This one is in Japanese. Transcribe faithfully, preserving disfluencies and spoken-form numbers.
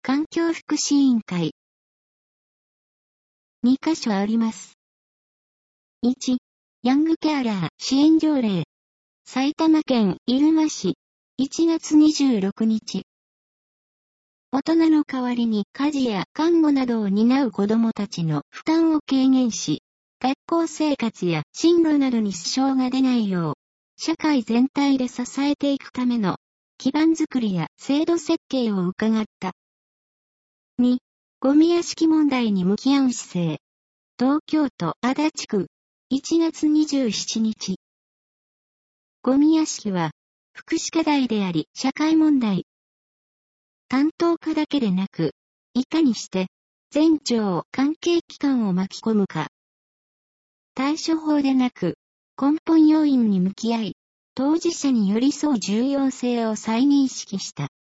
環境福祉委員会。にかしょあります。いち、ヤングケアラー支援条例。埼玉県入間市、いちがつにじゅうろくにち。大人の代わりに家事や看護などを担う子どもたちの負担を軽減し、学校生活や進路などに支障が出ないよう、社会全体で支えていくための基盤づくりや制度設計を伺った。に、ゴミ屋敷問題に向き合う姿勢。東京都足立区、いちがつにじゅうしちにち。ゴミ屋敷は、福祉課題であり社会問題。担当課だけでなく、いかにして、全庁関係機関を巻き込むか。対処法でなく、根本要因に向き合い、当事者に寄り添う重要性を再認識した。